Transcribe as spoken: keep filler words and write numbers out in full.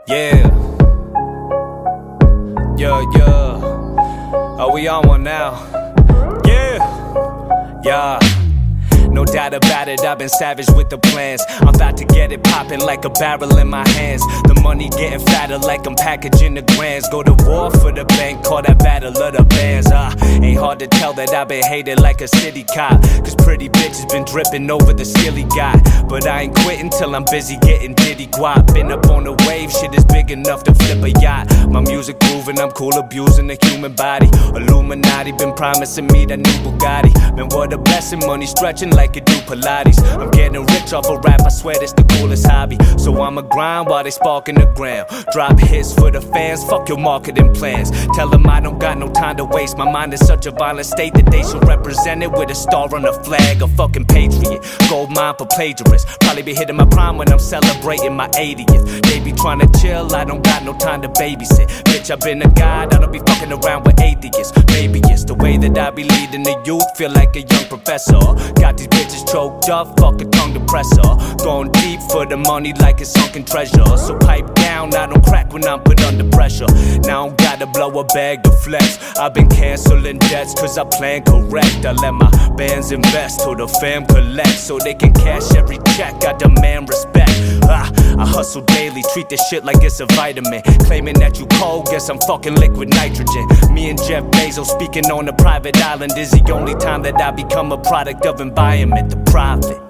Yeah. Yeah, yeah. Oh, we on one now. Yeah. Yeah. No doubt about it, I've been savage with the plans. I'm about to get it poppin' like a barrel in my hands. The money getting fatter like I'm packaging the grands. Go to war for the bank, call that battle of the bands. Ah, ain't hard to tell that I've been hated like a city cop, cause pretty bitches been dripping over the skill he got. But I ain't quitting till I'm busy getting diddy guap. Been up on the wave, shit is big enough to flip a yacht. My music proving I'm cool, abusing the human body. Illuminati been promising me that new Bugatti. Man, what a blessing, money stretching like it do Pilates. I'm getting rich off a rap, I swear this the coolest hobby. So I'ma grind while they sparking the ground. Drop hits for the fans, fuck your marketing plans. Tell them I don't got no time to waste. My mind is such a violent state that they should represent it with a star on the flag. A fucking patriot, gold mine for plagiarists. Probably be hitting my prime when I'm celebrating my eightieth. They be trying to chill, I don't got no time to babysit. Bitch, I've been a god, I don't be fucking around with atheists. Maybe it's the way that I be leading the youth, feel like a young professor. Got these bitches choked up, fuck a tongue depressor. Going deep for the money like it's sunken treasure. So pipe down, I don't crack when I'm put under pressure. Now I don't gotta blow a bag to flex. I've been canceling debts cause I plan correct. I let my bands invest till the fam collect, so they can cash every check, I demand respect. Ah, I hustle daily, treat this shit like it's a vitamin. Claiming that you cold, guess I'm fucking liquid nitrogen. Me and Jeff Bezos speaking on a private island is the only time that I become a product of environment. The profit